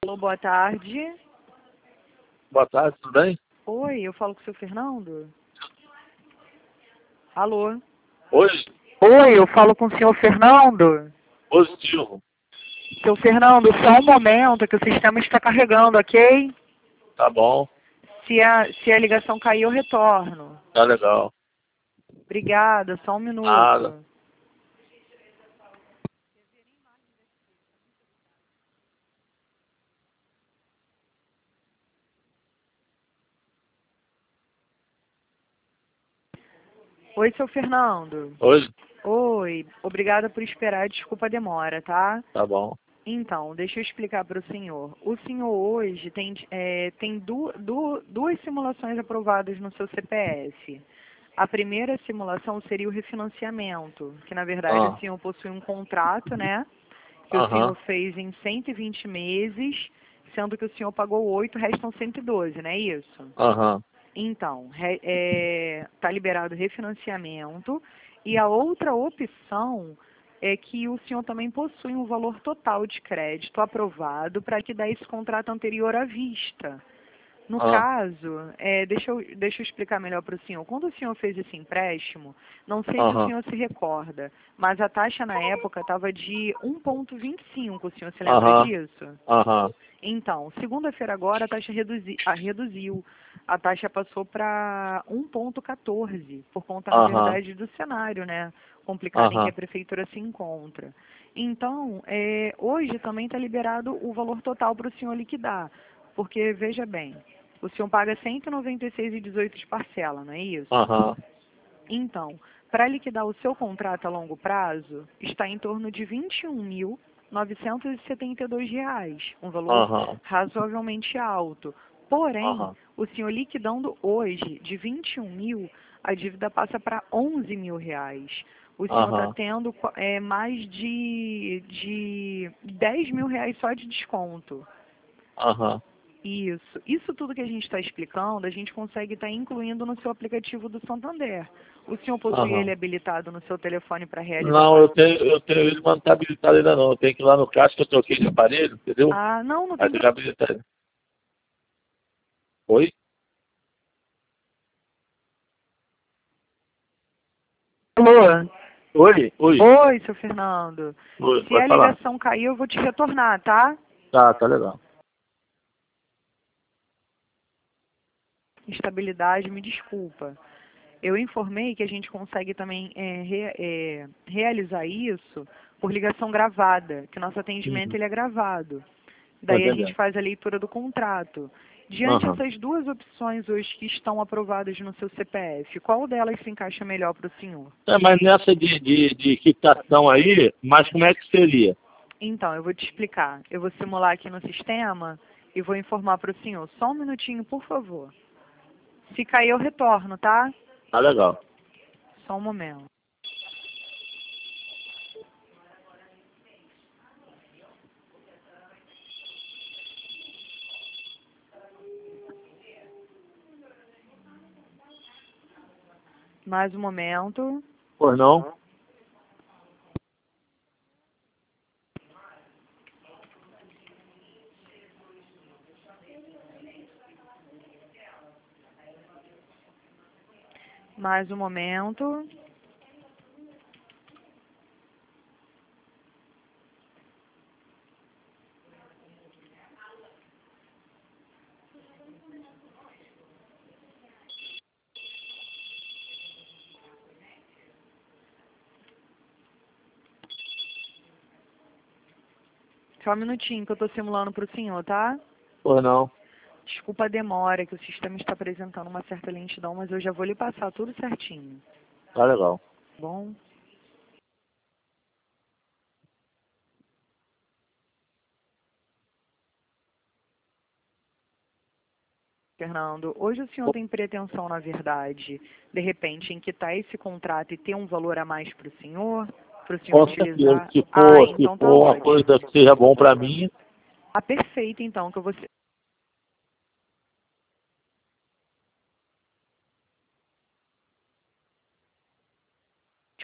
Alô, boa tarde. Boa tarde, tudo bem? Oi, eu falo com o seu Fernando? Alô? Oi, Oi, eu falo com o senhor Fernando? positivo. Seu Fernando, só um momento que o sistema está carregando, ok? Tá bom, Se a ligação cair, eu retorno. tá legal. Obrigada, só um Nada. minuto. Oi, seu Fernando. Oi, Oi, obrigada por esperar, desculpa a demora, tá? tá bom. Então, deixa eu explicar para o senhor. O senhor hoje tem duas simulações aprovadas no seu CPF. A primeira simulação seria o refinanciamento, que na verdade o Ah, senhor possui um contrato, né? Que o senhor aham, fez em 120 meses, sendo que o senhor pagou 8, restam 112, não é isso? aham, Então, está liberado o refinanciamento. E a outra opção é que o senhor também possui um valor total de crédito aprovado para que dê esse contrato anterior à vista. No ah, caso, deixa eu explicar melhor para o senhor. Quando o senhor fez esse empréstimo, não sei se o aham, senhor se recorda, mas a taxa na época estava de 1,25. O senhor se lembra aham, disso? aham, Então, segunda-feira agora a taxa reduziu. A taxa passou para 1,14, por conta, na aham, verdade, do cenário, né? Complicado em que a aham, prefeitura se encontra. Então, hoje também está liberado o valor total para o senhor liquidar. Porque, veja bem, o senhor paga 196,18 de parcela, não é isso? aham, Então, para liquidar o seu contrato a longo prazo, está em torno de R$ 21.972, um valor aham, razoavelmente alto. Porém, aham, o senhor liquidando hoje de 21 mil, a dívida passa para R$ 11.000. O senhor está aham, tendo mais de R$ 10.000 só de desconto. aham, Isso tudo que a gente está explicando, a gente consegue estar incluindo no seu aplicativo do Santander. O senhor possui ele aham. habilitado no seu telefone para realizar Não, eu tenho ele, mas não tá habilitado ainda não. Eu tenho que ir lá no caixa que eu troquei de aparelho, entendeu? Ah, não, não Aí tem tem que problema. habilitar ele. Oi? Alô? Oi? Oi? Oi, seu Fernando. Oi, Se pode a falar. ligação cair, eu vou te retornar, tá? Tá legal. Instabilidade, me desculpa. Eu informei que a gente consegue também realizar isso por ligação gravada, que nosso atendimento Uhum. ele é gravado. Tô Daí a gente entendendo. faz a leitura do contrato. Diante Aham. dessas duas opções hoje que estão aprovadas no seu CPF, qual delas se encaixa melhor para o senhor? Mas nessa de quitação aí, mas como é que seria? Então, eu vou te explicar. Eu vou simular aqui no sistema e vou informar para o senhor. Só um minutinho, por favor. Se cair, eu retorno, tá? Tá legal. Só um momento. Mais um momento. Pois não? Mais um momento. Só um minutinho que eu estou simulando para o senhor, tá? Pois não. Desculpa a demora, que o sistema está apresentando uma certa lentidão, mas eu já vou lhe passar tudo certinho. Tá legal. Bom? Fernando, hoje o senhor tem pretensão, na verdade, de repente, em quitar esse contrato e ter um valor a mais para o senhor Com certeza. utilizar? Se Ah, for, se então tá for uma ótimo. coisa que seja bom pra mim, Ah, perfeito, então, que eu vou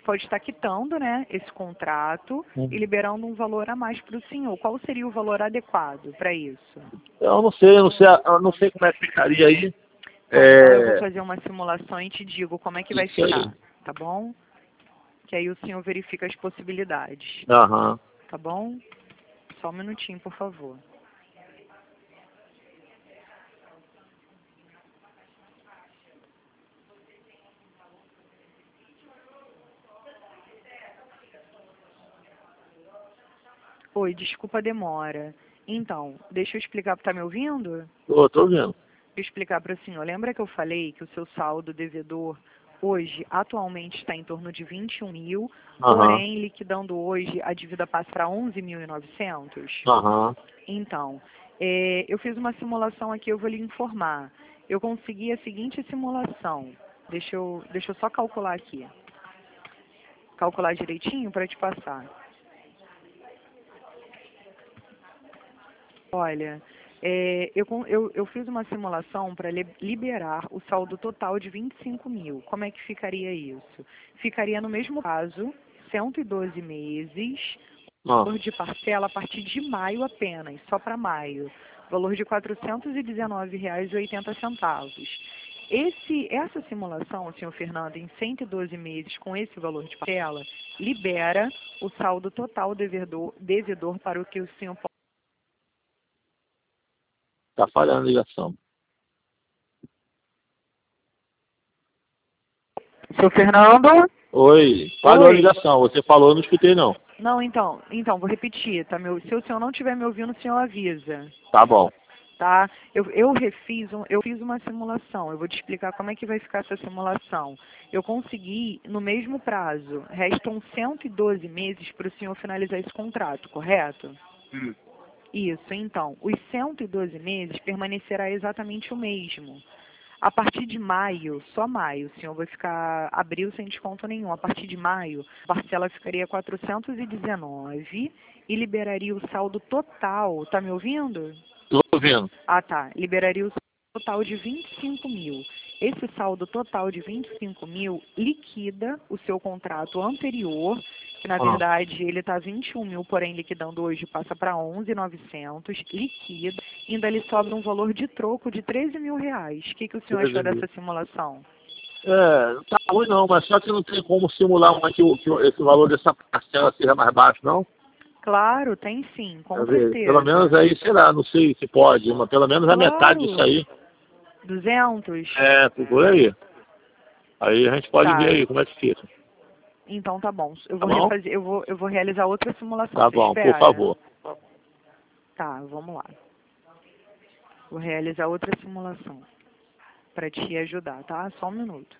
pode estar quitando, né, esse contrato e liberando um valor a mais para o senhor. Qual seria o valor adequado para isso? Eu não sei como é que ficaria aí. Bom, então eu vou fazer uma simulação e te digo como é que vai Isso aí. ficar, tá bom? Que aí o senhor verifica as possibilidades, Aham. tá bom? Só um minutinho, por favor. Oi, desculpa a demora. Então, deixa eu explicar, tá me ouvindo? Tô vendo. Deixa eu explicar para o senhor. Lembra que eu falei que o seu saldo devedor hoje, atualmente, está em torno de 21 mil, Aham. porém, liquidando hoje, a dívida passa para 11.900? Aham. Então, eu fiz uma simulação aqui, eu vou lhe informar. Eu consegui a seguinte simulação. Deixa eu só calcular aqui. Calcular direitinho para te passar. Olha, eu fiz uma simulação para liberar o saldo total de 25 mil. Como é que ficaria isso? Ficaria no mesmo caso, 112 meses, valor de parcela a partir de maio apenas, só para maio. Valor de R$ 419,80. Essa simulação, senhor Fernando, em 112 meses com esse valor de parcela, libera o saldo total devedor para o que o senhor pode. Tá falhando a ligação. Seu Fernando? Oi. Falhou a Oi. ligação. Você falou, eu não escutei não. Não, então, vou repetir, tá? Se o senhor não estiver me ouvindo, o senhor avisa, Tá bom. tá? Eu fiz uma simulação, eu vou te explicar como é que vai ficar essa simulação. Eu consegui, no mesmo prazo, restam 112 meses para o senhor finalizar esse contrato, correto? Isso, então, os 112 meses permanecerá exatamente o mesmo. A partir de maio, só maio, o senhor vai ficar abril sem desconto nenhum. A partir de maio, a parcela ficaria 419 e liberaria o saldo total. Tá me ouvindo? Tô ouvindo. Ah, tá. Liberaria o saldo total de 25 mil. Esse saldo total de 25 mil liquida o seu contrato anterior, que na verdade ele está 21 mil, porém liquidando hoje passa para 11.900, liquida, ainda lhe sobra um valor de troco de 13 mil reais. O que o senhor achou dessa simulação? Não tá ruim não, mas só que não tem como simular esse valor dessa parcela seja mais baixo, não? Claro, tem sim, com Quer ver, certeza. pelo menos aí, sei lá, não sei se pode, mas pelo menos a metade disso aí. 200? Por aí. Aí a gente pode Tá. ver aí como é que fica. Então tá bom. Eu Tá vou bom? refazer, eu vou realizar outra simulação. Tá Você bom, por espera? favor. Tá, vamos lá. Vou realizar outra simulação para te ajudar, tá? Só um minuto.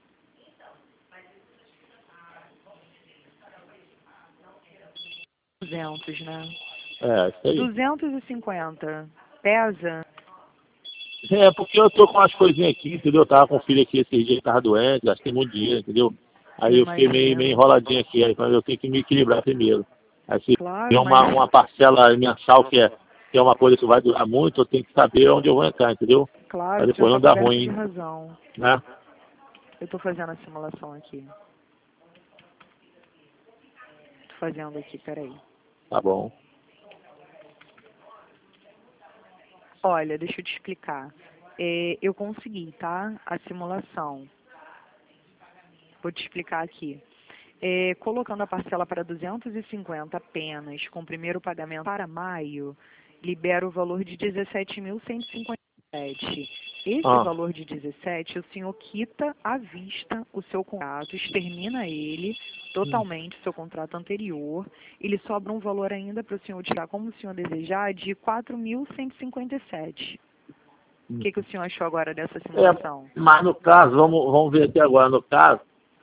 R$ 200, né? Isso aí. 250. Pesa? Porque eu tô com umas coisinhas aqui, entendeu? Eu tava com o filho aqui esses dias, tava doente, gastei muito dinheiro, entendeu? Aí eu fiquei meio Imagino. enroladinho aqui, aí eu tenho que me equilibrar primeiro. Aí se Claro, tem uma parcela mensal que é uma coisa que vai durar muito, eu tenho que saber onde eu vou entrar, entendeu? claro, Pra o senhor depois está não dar coberto de ruim, razão. né? Eu estou fazendo a simulação aqui. Estou fazendo aqui, peraí. Tá bom. Olha, deixa eu te explicar. Eu consegui, tá? A simulação. Vou te explicar aqui. Colocando a parcela para 250 apenas, com o primeiro pagamento para maio, libera o valor de 17.157. Esse valor de 17, o senhor quita à vista o seu contrato, extermina ele totalmente, o seu contrato anterior, e lhe sobra um valor ainda para o senhor tirar como o senhor desejar de 4.157. O que o senhor achou agora dessa simulação? Mas no caso, vamos ver aqui agora, no caso,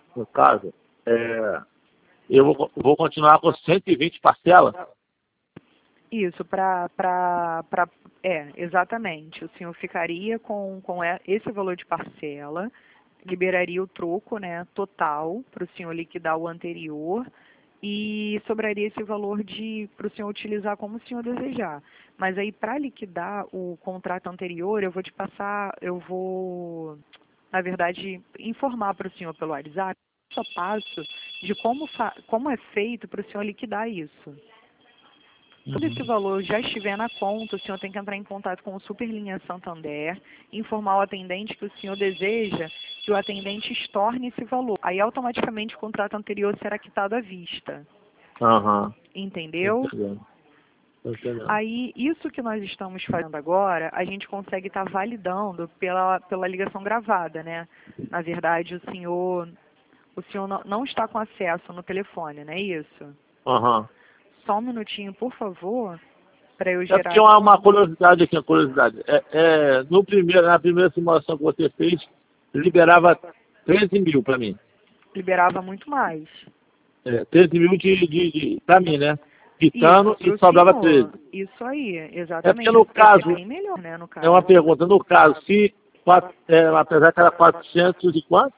eu vou continuar com 120 parcelas. Isso, exatamente. O senhor ficaria com esse valor de parcela, liberaria o troco, né, total para o senhor liquidar o anterior e sobraria esse valor para o senhor utilizar como o senhor desejar. Mas aí, para liquidar o contrato anterior, eu vou, na verdade, informar para o senhor pelo WhatsApp a passo de como é feito para o senhor liquidar isso. Quando esse valor já estiver na conta, o senhor tem que entrar em contato com o Superlinha Santander, informar o atendente que o senhor deseja que o atendente estorne esse valor. Aí, automaticamente, o contrato anterior será quitado à vista. Aham. Entendeu? Entendendo. Aí, isso que nós estamos fazendo agora, a gente consegue estar validando pela ligação gravada, né? Na verdade, o senhor não está com acesso no telefone, não é isso? Aham. Só um minutinho, por favor, para eu É gerar... porque uma curiosidade aqui, uma curiosidade. Na primeira simulação que você fez, liberava 13 mil para mim. Liberava muito mais. 13 mil para mim, né? Quitando e sobrava 13. Isso aí, exatamente. É porque no caso, bem melhor, né, no caso. é uma pergunta, no caso, apesar que era 400 e quanto?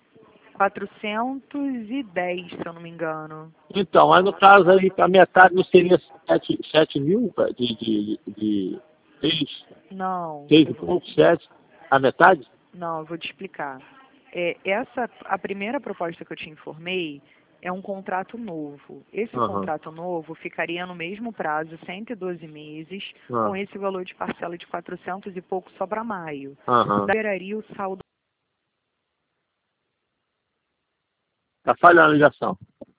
410, se eu não me engano. Então, mas no caso aí, a metade não seria 7 mil de 6? Não. 6 e pouco, 7? A metade? Não, eu vou te explicar. A primeira proposta que eu te informei é um contrato novo. Esse contrato novo ficaria no mesmo prazo, 112 meses, com esse valor de parcela de 400 e pouco só para maio. Liberaria o saldo. Tá falhando a ligação.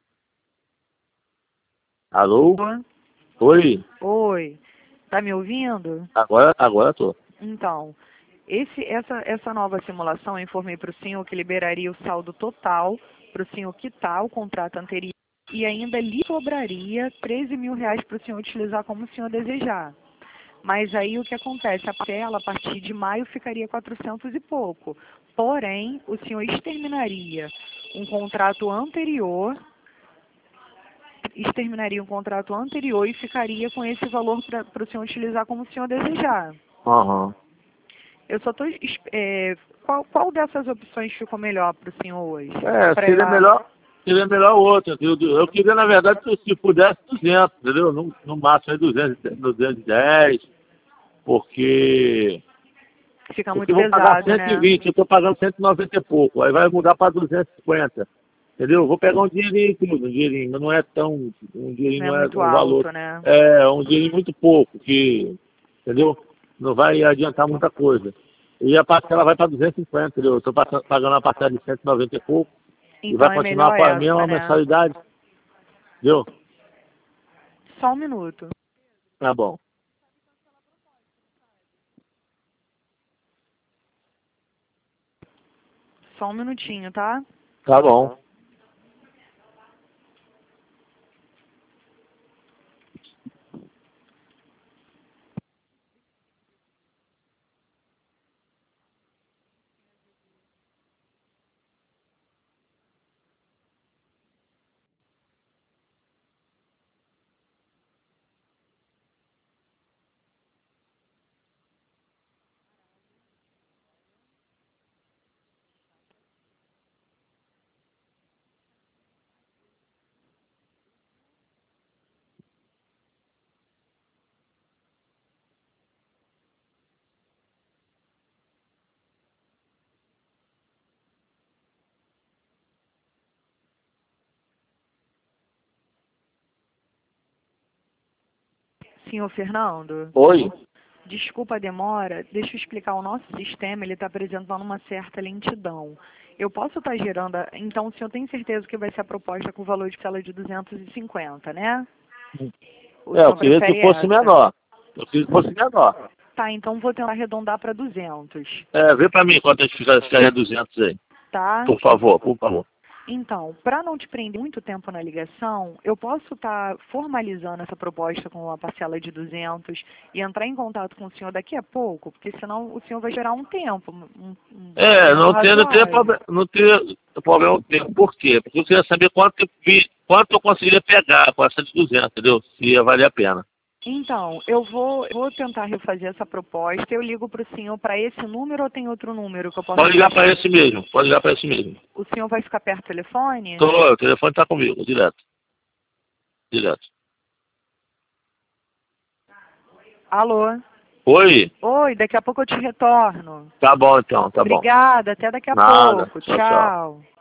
Alô? Oi? Oi. Tá me ouvindo? Agora tô. Então, essa nova simulação, eu informei para o senhor que liberaria o saldo total para o senhor quitar o contrato anterior e ainda lhe cobraria 13 mil reais para o senhor utilizar como o senhor desejar. Mas aí o que acontece? A parcela, a partir de maio, ficaria 400 e pouco. Porém, o senhor exterminaria um contrato anterior e ficaria com esse valor para o senhor utilizar como o senhor desejar. Eu só estou... qual dessas opções ficou melhor para o senhor hoje? Seria melhor outra. Eu queria, na verdade, se pudesse 200, entendeu? No máximo 210, porque... Fica muito eu vou pesado, pagar 120, né? eu estou pagando 190 e pouco, aí vai mudar para 250. Entendeu? Eu vou pegar um dinheirinho tudo, um dinheirinho, mas não é tão... Um dinheirinho Não é muito um valor... alto, né? É, um dinheirinho muito pouco, entendeu? Não vai adiantar muita coisa. E a parcela vai para 250, entendeu? Eu estou pagando uma parcela de 190 e pouco, e Então vai é continuar melhor com a mesma essa, né? mensalidade, entendeu? Só um minuto. Tá bom. Só um minutinho, tá? Tá bom. Senhor Fernando? Oi? Desculpa a demora, deixa eu explicar. O nosso sistema, ele está apresentando uma certa lentidão. Eu posso estar gerando... Então, o senhor tem certeza que vai ser a proposta com o valor de tela de 250, né? Eu queria que fosse menor. Eu queria que fosse menor. Tá, então vou tentar arredondar para 200. Vê pra mim quanto é que ficaria 200 aí. Tá? Por favor, por favor. Então, para não te prender muito tempo na ligação, eu posso estar formalizando essa proposta com uma parcela de 200 e entrar em contato com o senhor daqui a pouco, porque senão o senhor vai gerar um tempo. Não tem problema o tempo. Por quê? Porque eu queria saber quanto eu conseguiria pegar com essa de 200, entendeu? Se ia valer a pena. Então, eu vou tentar refazer essa proposta. Eu ligo para o senhor para esse número ou tem outro número que eu posso... Pode ligar para esse mesmo, pode ligar para esse mesmo. O senhor vai ficar perto do telefone? O telefone está comigo, direto. Direto. Alô? Oi? Oi, daqui a pouco eu te retorno. Tá bom então, tá bom. Obrigada, até daqui a Nada. pouco. Tchau, tchau. Tchau.